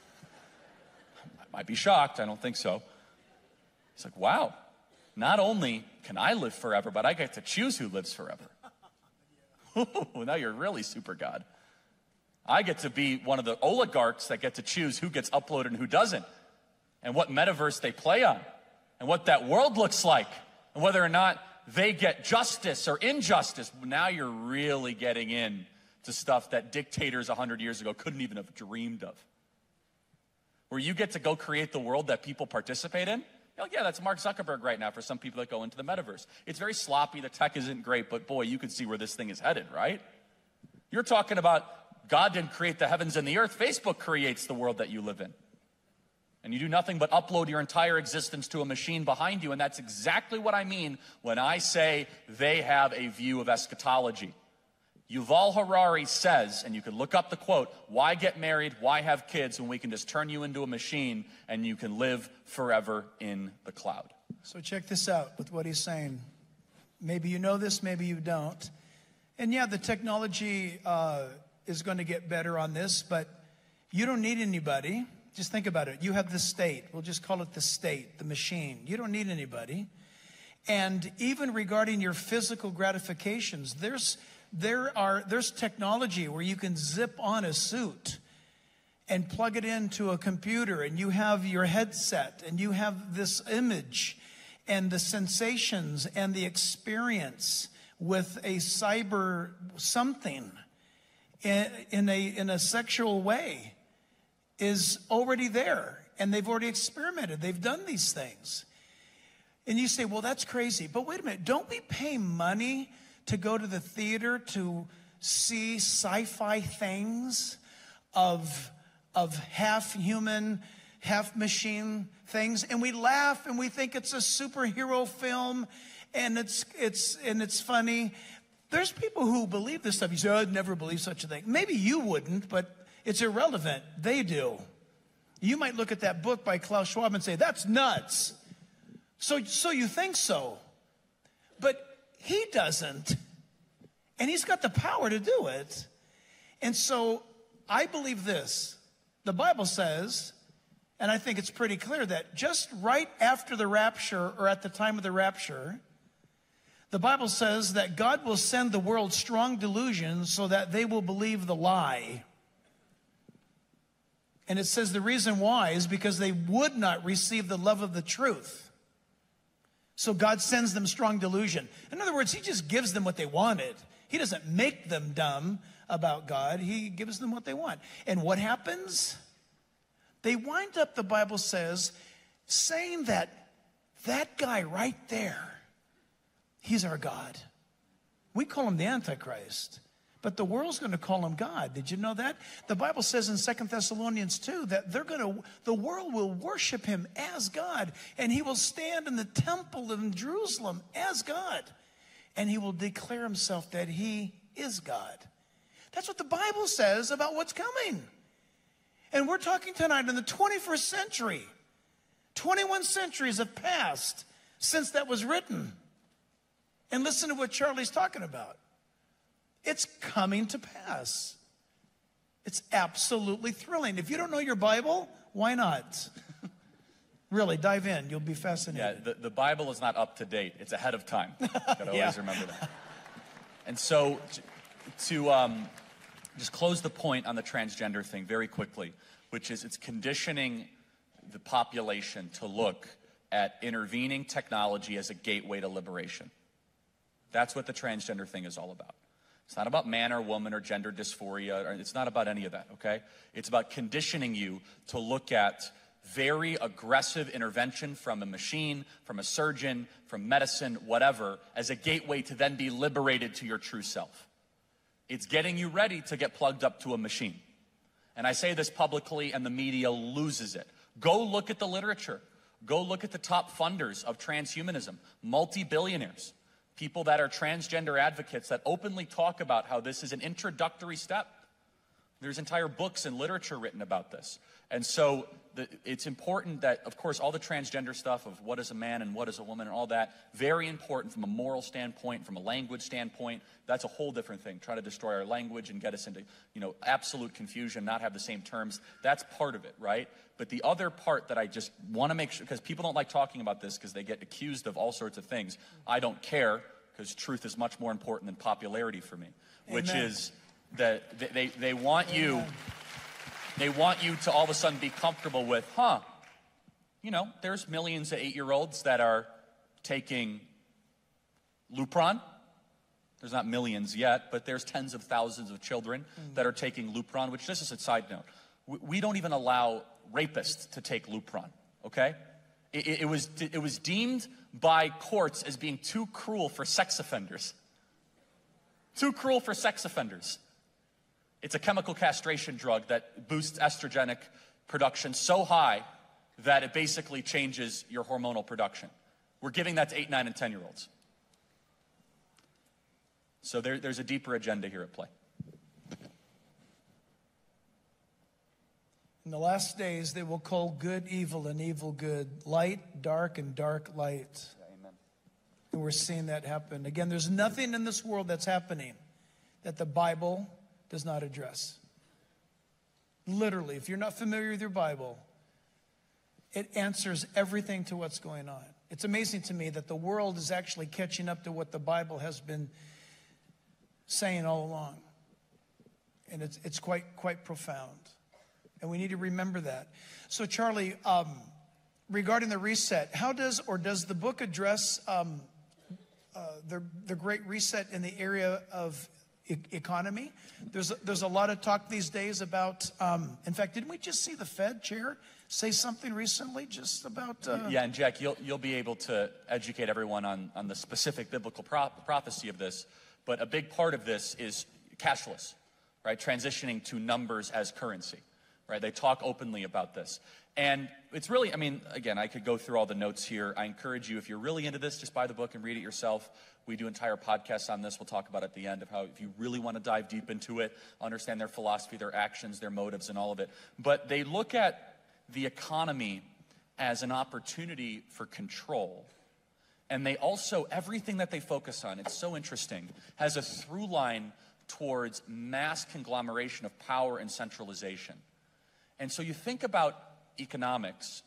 I might be shocked. I don't think so. He's like, wow, not only can I live forever, but I get to choose who lives forever. Now you're really super God. I get to be one of the oligarchs that get to choose who gets uploaded and who doesn't, and what metaverse they play on, and what that world looks like, and whether or not they get justice or injustice. Now you're really getting in to stuff that dictators a hundred years ago couldn't even have dreamed of. Where you get to go create the world that people participate in, Oh, yeah, that's Mark Zuckerberg right now for some people that go into the metaverse. It's very sloppy. The tech isn't great, but boy, you can see where this thing is headed, right? You're talking about God didn't create the heavens and the earth. Facebook creates the world that you live in. And you do nothing but upload your entire existence to a machine behind you. And that's exactly what I mean when I say they have a view of eschatology. Yuval Harari says, and you can look up the quote, why get married, why have kids when we can just turn you into a machine and you can live forever in the cloud? So check this out with what he's saying. Maybe you know this, maybe you don't. And yeah, the technology uh, is going to get better on this, but you don't need anybody. Just think about it. You have the state. We'll just call it the state, the machine. You don't need anybody. And even regarding your physical gratifications, there's there are there's technology where you can zip on a suit and plug it into a computer, and you have your headset, and you have this image and the sensations and the experience with a cyber something in, in a in a sexual way is already there, and they've already experimented. They've done these things. And you say, well, that's crazy. But wait a minute, don't we pay money to go to the theater to see sci-fi things of, of half human, half machine things? And we laugh and we think it's a superhero film, and it's it's and it's funny. There's people who believe this stuff. You say, oh, I'd never believe such a thing. Maybe you wouldn't, but it's irrelevant. They do. You might look at that book by Klaus Schwab and say, that's nuts. So, so you think so. But he doesn't. And he's got the power to do it. And so I believe this. The Bible says, and I think it's pretty clear, that just right after the rapture, or at the time of the rapture, the Bible says that God will send the world strong delusions so that they will believe the lie. And it says the reason why is because they would not receive the love of the truth. So God sends them strong delusion. In other words, he just gives them what they wanted. He doesn't make them dumb about God. He gives them what they want. And what happens? They wind up, the Bible says, saying that that guy right there, he's our God. We call him the Antichrist. But the world's going to call him God. Did you know that? The Bible says in Second Thessalonians two that they're going to, the world will worship him as God, and he will stand in the temple in Jerusalem as God, and he will declare himself that he is God. That's what the Bible says about what's coming. And we're talking tonight in the twenty-first century. twenty-one centuries have passed since that was written. And listen to what Charlie's talking about. It's coming to pass. It's absolutely thrilling. If you don't know your Bible, why not? Really, dive in. You'll be fascinated. Yeah, the, the Bible is not up to date. It's ahead of time. You gotta always Yeah. remember that. And so to um, just close the point on the transgender thing very quickly, which is it's conditioning the population to look at intervening technology as a gateway to liberation. That's what the transgender thing is all about. It's not about man or woman or gender dysphoria. Or it's not about any of that, okay? It's about conditioning you to look at very aggressive intervention from a machine, from a surgeon, from medicine, whatever, as a gateway to then be liberated to your true self. It's getting you ready to get plugged up to a machine. And I say this publicly, and the media loses it. Go look at the literature. Go look at the top funders of transhumanism, multi-billionaires. People that are transgender advocates that openly talk about how this is an introductory step. There's entire books and literature written about this. And so the, it's important that, of course, all the transgender stuff of what is a man and what is a woman and all that, very important from a moral standpoint, from a language standpoint. That's a whole different thing. Try to destroy our language and get us into, you know, absolute confusion, not have the same terms. That's part of it, right? But the other part that I just want to make sure, because people don't like talking about this because they get accused of all sorts of things. I don't care, because truth is much more important than popularity for me, which Amen. is that they, they, they want you, they want you to all of a sudden be comfortable with, huh, you know, there's millions of eight-year-olds that are taking Lupron. There's not millions yet, but there's tens of thousands of children that are taking Lupron, which, just as a side note, we, we don't even allow rapists to take Lupron, okay? It, it, it, was, it was deemed by courts as being too cruel for sex offenders. Too cruel for sex offenders. It's a chemical castration drug that boosts estrogenic production so high that it basically changes your hormonal production. We're giving that to eight, nine, and ten-year-olds. So there, there's a deeper agenda here at play. In the last days, they will call good evil and evil good, light dark and dark light. Yeah, amen. And we're seeing that happen. Again, there's nothing in this world that's happening that the Bible does not address. Literally, if you're not familiar with your Bible, it answers everything to what's going on. It's amazing to me that the world is actually catching up to what the Bible has been saying all along. And it's, it's quite, quite profound. And we need to remember that. So, Charlie, um, regarding the reset, how does or does the book address um, uh, the, the Great Reset in the area of e- economy? There's a, there's a lot of talk these days about, um, in fact, didn't we just see the Fed chair say something recently just about... Uh, yeah, and Jack, you'll, you'll be able to educate everyone on, on the specific biblical pro- prophecy of this. But a big part of this is cashless, right? Transitioning to numbers as currency. Right, they talk openly about this. And it's really, I mean, again, I could go through all the notes here. I encourage you, if you're really into this, just buy the book and read it yourself. We do entire podcasts on this. We'll talk about it at the end of how, if you really want to dive deep into it, understand their philosophy, their actions, their motives, and all of it. But they look at the economy as an opportunity for control. And they also, everything that they focus on, it's so interesting, has a through line towards mass conglomeration of power and centralization. And so you think about economics,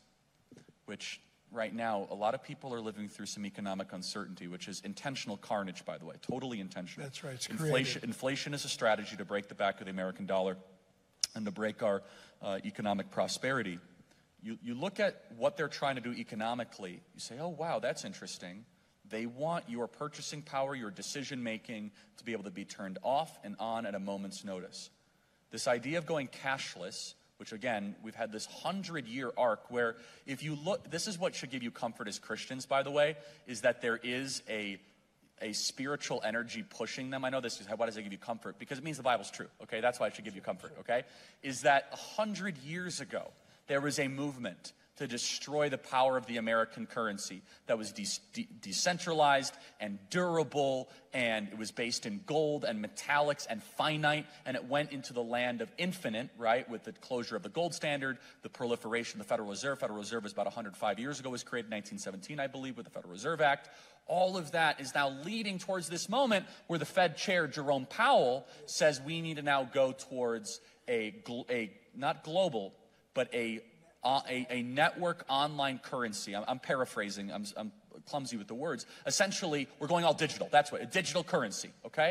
which right now a lot of people are living through some economic uncertainty, which is intentional carnage, by the way, totally intentional. That's right. It's inflation, inflation is a strategy to break the back of the American dollar and to break our uh, economic prosperity. You, you look at what they're trying to do economically, you say, oh, wow, that's interesting. They want your purchasing power, your decision making to be able to be turned off and on at a moment's notice. This idea of going cashless, which again, we've had this hundred-year arc where if you look, this is what should give you comfort as Christians, by the way, is that there is a, a spiritual energy pushing them. I know this is, why does it give you comfort? Because it means the Bible's true, okay? That's why it should give you comfort, okay? Is that a hundred years ago, there was a movement to destroy the power of the American currency that was de- de- decentralized and durable, and it was based in gold and metallics and finite, and it went into the land of infinite, right, with the closure of the gold standard, the proliferation of the Federal Reserve. Federal Reserve was about one hundred five years ago, was created in nineteen seventeen, I believe, with the Federal Reserve Act. All of that is now leading towards this moment where the Fed chair, Jerome Powell, says we need to now go towards a, a not global, but a Uh, a, a network online currency. I'm, I'm paraphrasing. I'm, I'm clumsy with the words. Essentially, we're going all digital. That's what, a digital currency, okay?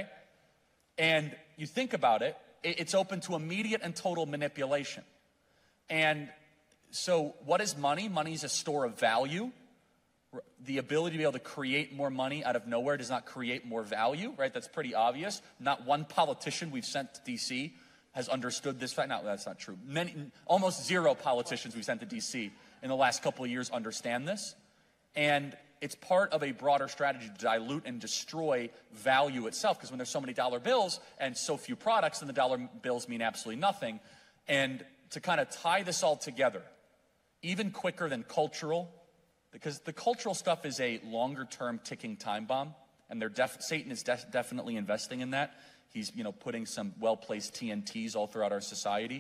And you think about it, it, it's open to immediate and total manipulation. And so what is money? Money is a store of value. The ability to be able to create more money out of nowhere does not create more value, right? That's pretty obvious. Not one politician we've sent to D C has understood this fact. No, that's not true. Many, almost zero politicians we've sent to D C in the last couple of years understand this. And it's part of a broader strategy to dilute and destroy value itself, because when there's so many dollar bills and so few products, then the dollar bills mean absolutely nothing. And to kind of tie this all together, even quicker than cultural, because the cultural stuff is a longer-term ticking time bomb, and they're def- Satan is def- definitely investing in that. He's, you know, putting some well-placed T N Ts all throughout our society.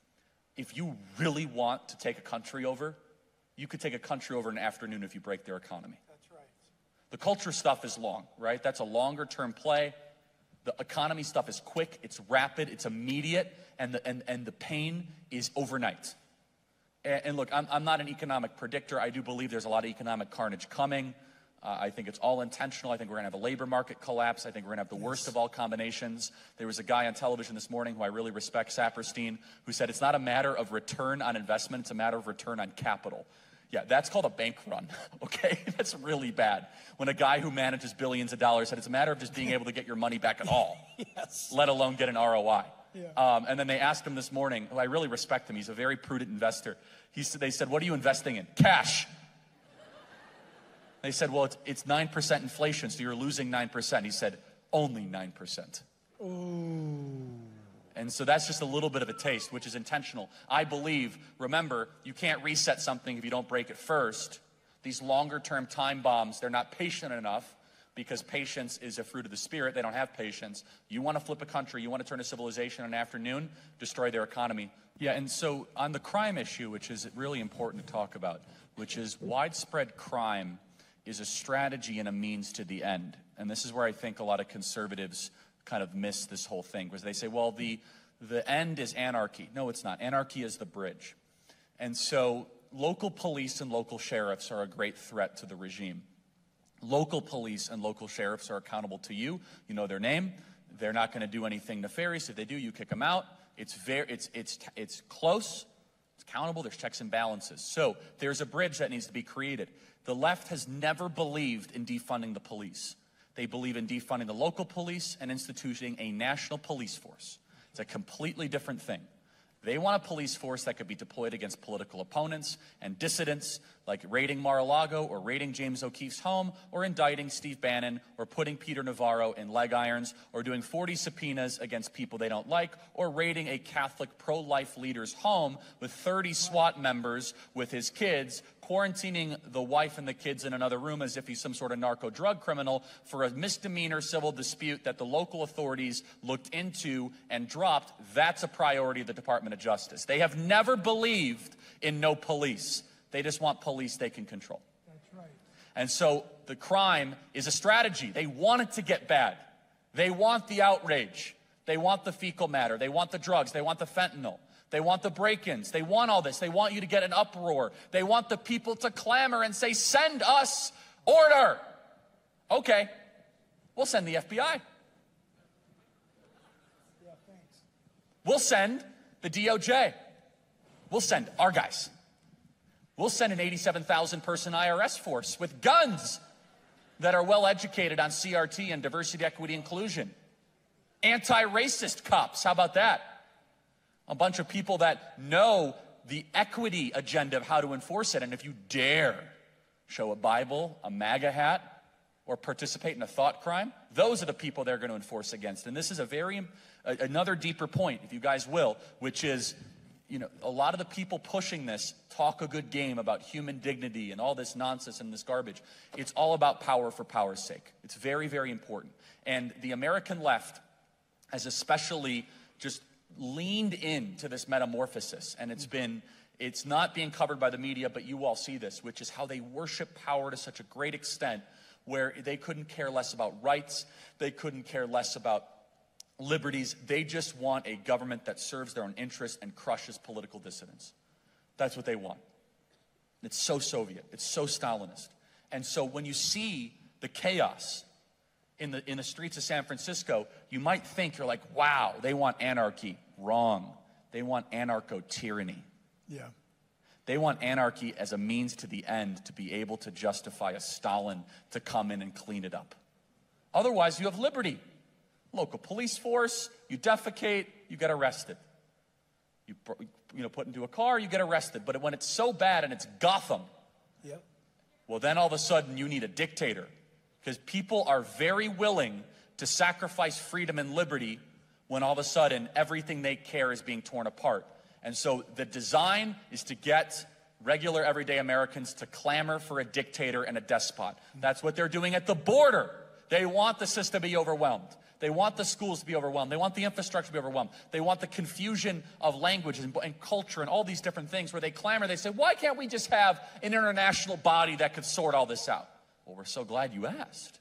If you really want to take a country over, you could take a country over in an afternoon if you break their economy. That's right. The culture stuff is long, right? That's a longer-term play. The economy stuff is quick, it's rapid, it's immediate, and the, and, and the pain is overnight. And, and look, I'm, I'm not an economic predictor. I do believe there's a lot of economic carnage coming. Uh, I think it's all intentional. I think we're going to have a labor market collapse. I think we're going to have the worst of all combinations. There was a guy on television this morning who I really respect, Saperstein, who said it's not a matter of return on investment, it's a matter of return on capital. Yeah, that's called a bank run, okay? That's really bad. When a guy who manages billions of dollars said it's a matter of just being able to get your money back at all, yes. let alone get an R O I. Yeah. Um, and then they asked him this morning, who I really respect him, he's a very prudent investor. He said, they said, what are you investing in? Cash. They said, well, it's, it's nine percent inflation, so you're losing nine percent. He said, only nine percent. Ooh. And so that's just a little bit of a taste, which is intentional. I believe, remember, you can't reset something if you don't break it first. These longer-term time bombs, they're not patient enough, because patience is a fruit of the Spirit. They don't have patience. You want to flip a country, you want to turn a civilization in an afternoon, destroy their economy. Yeah, and so on the crime issue, which is really important to talk about, which is widespread crime is a strategy and a means to the end. And this is where I think a lot of conservatives kind of miss this whole thing, because they say, well, the, the end is anarchy. No, it's not. Anarchy is the bridge. And so local police and local sheriffs are a great threat to the regime. Local police and local sheriffs are accountable to you. You know their name. They're not going to do anything nefarious. If they do, you kick them out. It's very, it's, it's, it's close. It's accountable. There's checks and balances. So there's a bridge that needs to be created. The left has never believed in defunding the police. They believe in defunding the local police and instituting a national police force. It's a completely different thing. They want a police force that could be deployed against political opponents and dissidents, like raiding Mar-a-Lago or raiding James O'Keefe's home or indicting Steve Bannon or putting Peter Navarro in leg irons or doing forty subpoenas against people they don't like or raiding a Catholic pro-life leader's home with thirty SWAT members with his kids, quarantining the wife and the kids in another room as if he's some sort of narco-drug criminal for a misdemeanor civil dispute that the local authorities looked into and dropped. That's a priority of the Department of Justice. They have never believed in no police. They just want police they can control. That's right. And so the crime is a strategy. They want it to get bad. They want the outrage. They want the fecal matter. They want the drugs. They want the fentanyl. They want the break-ins. They want all this. They want you to get an uproar. They want the people to clamor and say, send us order. Okay, we'll send the F B I. Yeah, thanks. We'll send the D O J. We'll send our guys. We'll send an eighty-seven thousand person I R S force with guns that are well educated on C R T and diversity, equity, inclusion. Anti-racist cops, how about that? A bunch of people that know the equity agenda of how to enforce it. And if you dare show a Bible, a MAGA hat, or participate in a thought crime, those are the people they're going to enforce against. And this is a very, uh, another deeper point, if you guys will, which is, you know, a lot of the people pushing this talk a good game about human dignity and all this nonsense and this garbage. It's all about power for power's sake. It's very, very important. And the American left has especially just leaned into this metamorphosis, and it's been, it's not being covered by the media, but you all see this, which is how they worship power to such a great extent where they couldn't care less about rights, they couldn't care less about liberties. They just want a government that serves their own interests and crushes political dissidents. That's what they want. It's so Soviet, it's so Stalinist. And so when you see the chaos in the, in the streets of San Francisco, you might think, you're like, wow, they want anarchy. Wrong. They want anarcho-tyranny. Yeah. They want anarchy as a means to the end to be able to justify a Stalin to come in and clean it up. Otherwise, you have liberty. Local police force, you defecate, you get arrested. You, you know, put into a car, you get arrested. But when it's so bad and it's Gotham, Yep. well, then all of a sudden you need a dictator. Because people are very willing to sacrifice freedom and liberty when all of a sudden everything they care is being torn apart. And so the design is to get regular everyday Americans to clamor for a dictator and a despot. That's what they're doing at the border. They want the system to be overwhelmed. They want the schools to be overwhelmed. They want the infrastructure to be overwhelmed. They want the confusion of language and, and culture and all these different things where they clamor. They say, why can't we just have an international body that could sort all this out? Well, we're so glad you asked.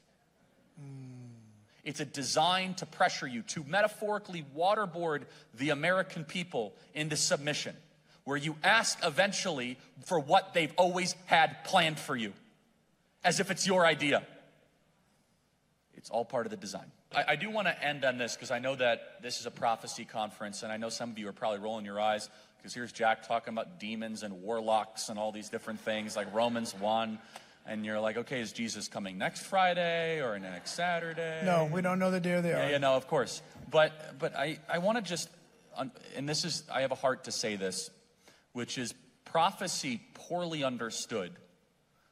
Mm. It's a design to pressure you, to metaphorically waterboard the American people into submission, where you ask eventually for what they've always had planned for you, as if it's your idea. It's all part of the design. I, I do want to end on this, because I know that this is a prophecy conference, and I know some of you are probably rolling your eyes, because here's Jack talking about demons and warlocks and all these different things, like Romans one. And you're like, okay, is Jesus coming next Friday or next Saturday? No, we don't know the day or the hour. Yeah, yeah, no, of course. But but I, I want to just, and this is, I have a heart to say this, which is prophecy poorly understood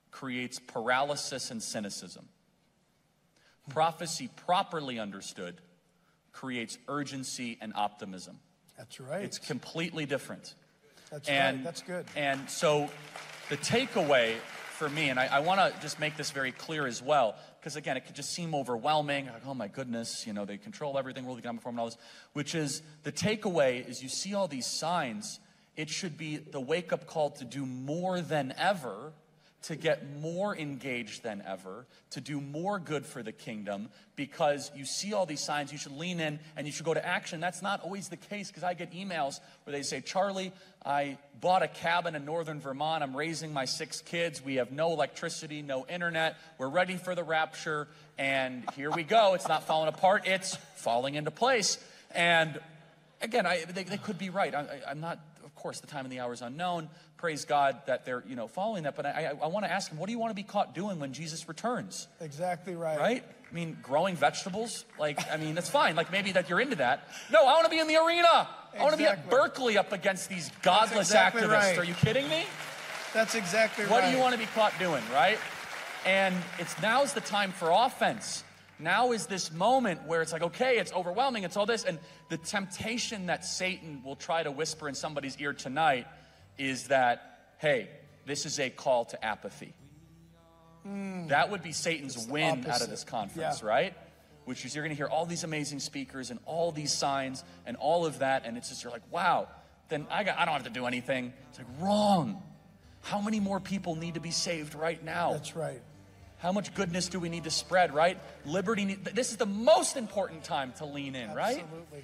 creates paralysis and cynicism. Prophecy properly understood creates urgency and optimism. That's right. It's completely different. That's and, right. That's good. And so the takeaway for me, and I, I want to just make this very clear as well, because again, it could just seem overwhelming. Like, oh my goodness, you know, they control everything, world economic forum and all this, which is the takeaway is you see all these signs, it should be the wake-up call to do more than ever, to get more engaged than ever, to do more good for the kingdom, because you see all these signs, you should lean in and you should go to action. That's not always the case, because I get emails where they say, Charlie, I bought a cabin in northern Vermont, I'm raising my six kids, we have no electricity, no internet, we're ready for the rapture, and here we go, it's not falling apart, it's falling into place. And again, I, they, they could be right. I, I, I'm not, of course, the time and the hour is unknown. Praise God that they're, you know, following that. But I, I, I want to ask them, what do you want to be caught doing when Jesus returns? Exactly right. Right? I mean, growing vegetables? Like, I mean, that's fine. Like, maybe that you're into that. No, I want to be in the arena. I want to be at Berkeley up against these godless exactly activists. Right. Are you kidding me? That's exactly what right. What do you want to be caught doing, right? And it's now's the time for offense. Now is this moment where it's like, okay, it's overwhelming, it's all this. And the temptation that Satan will try to whisper in somebody's ear tonight is that, hey, this is a call to apathy. Mm. That would be Satan's win out of this conference, yeah. right? Which is you're going to hear all these amazing speakers and all these signs and all of that. And it's just, you're like, wow, then I, got, I don't have to do anything. It's like, wrong. How many more people need to be saved right now? That's right. How much goodness do we need to spread, right? Liberty, this is the most important time to lean in, right? Absolutely.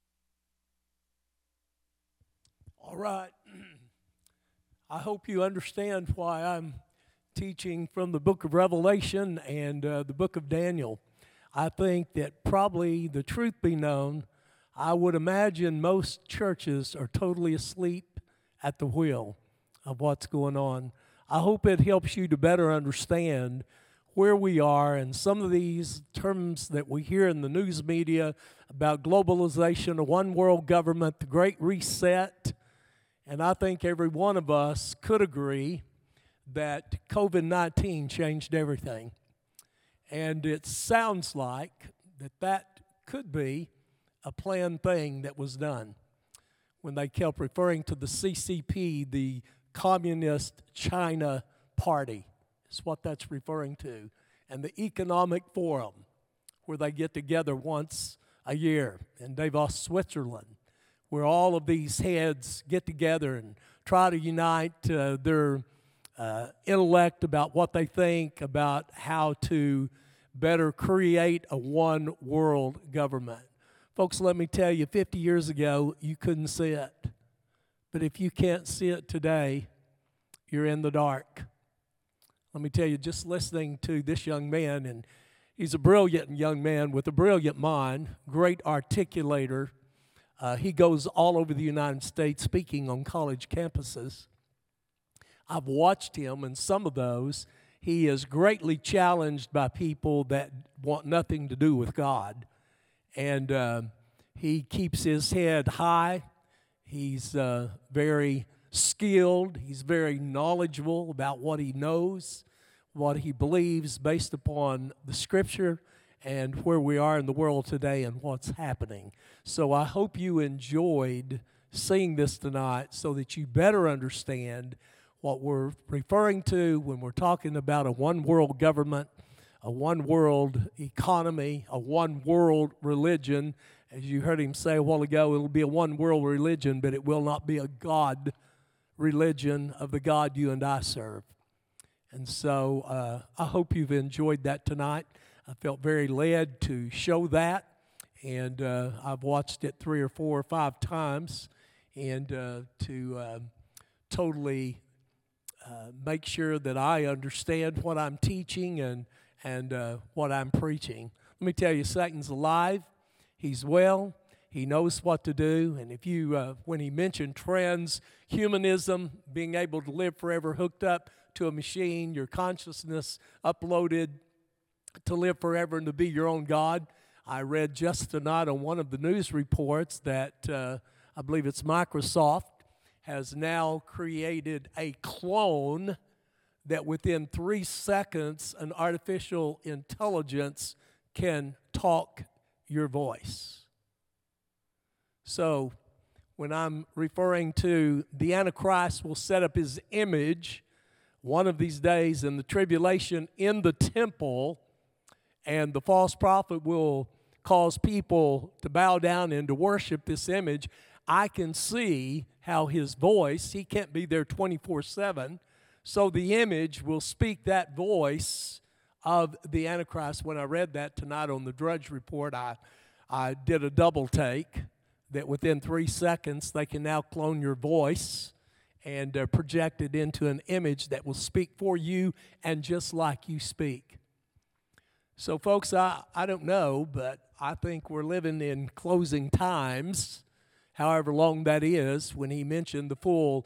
All right. I hope you understand why I'm teaching from the book of Revelation and uh, the book of Daniel. I think that probably the truth be known, I would imagine most churches are totally asleep at the wheel of what's going on. I hope it helps you to better understand where we are and some of these terms that we hear in the news media about globalization, a one world government, the Great Reset. And I think every one of us could agree that COVID nineteen changed everything. And it sounds like that that could be a planned thing that was done when they kept referring to the C C P, the Communist China Party, is what that's referring to, and the Economic Forum, where they get together once a year in Davos, Switzerland, where all of these heads get together and try to unite uh, their uh, intellect about what they think about how to better create a one-world government. Folks, let me tell you, fifty years ago, you couldn't see it. But if you can't see it today, you're in the dark. Let me tell you, just listening to this young man, and he's a brilliant young man with a brilliant mind, great articulator. Uh, he goes all over the United States speaking on college campuses. I've watched him, and some of those, he is greatly challenged by people that want nothing to do with God. And uh, he keeps his head high. He's uh, very skilled. He's very knowledgeable about what he knows, what he believes based upon the Scripture and where we are in the world today and what's happening. So I hope you enjoyed seeing this tonight so that you better understand what we're referring to when we're talking about a one-world government, a one-world economy, a one-world religion. As you heard him say a while ago, it'll be a one-world religion, but it will not be a God religion of the God you and I serve. And so uh, I hope you've enjoyed that tonight. I felt very led to show that, and uh, I've watched it three or four or five times, and uh, to uh, totally uh, make sure that I understand what I'm teaching and and uh, what I'm preaching. Let me tell you, Satan's alive. He's well. He knows what to do. And if you, uh, when he mentioned transhumanism, being able to live forever hooked up to a machine, your consciousness uploaded to live forever and to be your own God, I read just tonight on one of the news reports that uh, I believe it's Microsoft has now created a clone that within three seconds, an artificial intelligence can talk your voice. So when I'm referring to the Antichrist will set up his image one of these days in the tribulation in the temple, and the false prophet will cause people to bow down and to worship this image, I can see how his voice, he can't be there twenty-four seven, so the image will speak that voice of the Antichrist. When I read that tonight on the Drudge Report, I, I did a double take that within three seconds they can now clone your voice and uh, project it into an image that will speak for you and just like you speak. So, folks, I, I don't know, but I think we're living in closing times, however long that is. When he mentioned the full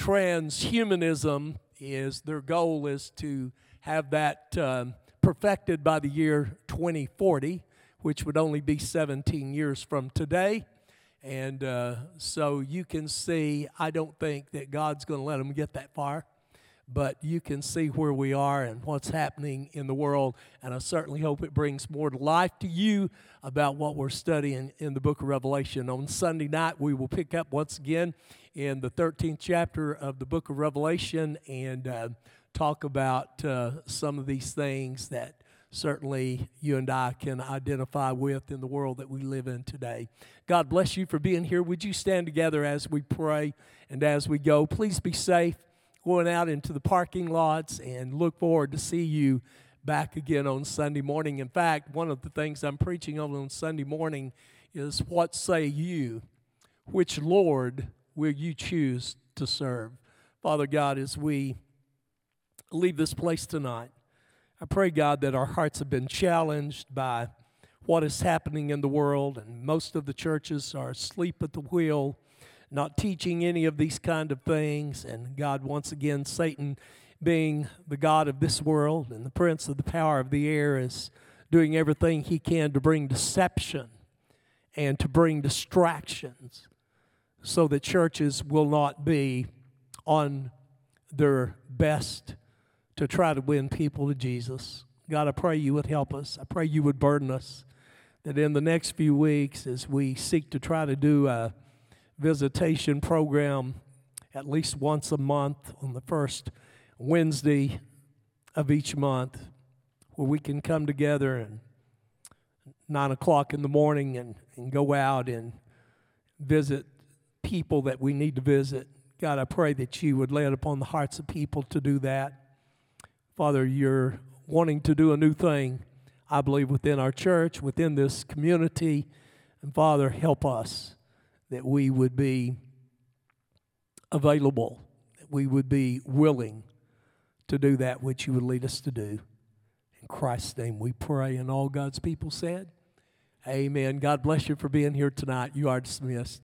transhumanism, is their goal is to have that um, perfected by the year twenty forty, which would only be seventeen years from today. And uh, so you can see, I don't think that God's going to let them get that far, but you can see where we are and what's happening in the world, and I certainly hope it brings more to life to you about what we're studying in the book of Revelation. On Sunday night, we will pick up once again in the thirteenth chapter of the book of Revelation and uh, talk about uh, some of these things that certainly you and I can identify with in the world that we live in today. God bless you for being here. Would you stand together as we pray and as we go? Please be safe going out into the parking lots, and look forward to see you back again on Sunday morning. In fact, one of the things I'm preaching on on Sunday morning is, what say you? Which Lord will you choose to serve? Father God, as we leave this place tonight, I pray, God, that our hearts have been challenged by what is happening in the world, and most of the churches are asleep at the wheel, not teaching any of these kind of things. And God, once again, Satan, being the god of this world and the prince of the power of the air, is doing everything he can to bring deception and to bring distractions so that churches will not be on their best to try to win people to Jesus. God, I pray you would help us. I pray you would burden us, that in the next few weeks, as we seek to try to do a visitation program at least once a month on the first Wednesday of each month, where we can come together at nine o'clock in the morning and, and go out and visit people that we need to visit. God, I pray that you would lay it upon the hearts of people to do that. Father, you're wanting to do a new thing, I believe, within our church, within this community. And Father, help us that we would be available, that we would be willing to do that which you would lead us to do. In Christ's name we pray, and all God's people said, amen. God bless you for being here tonight. You are dismissed.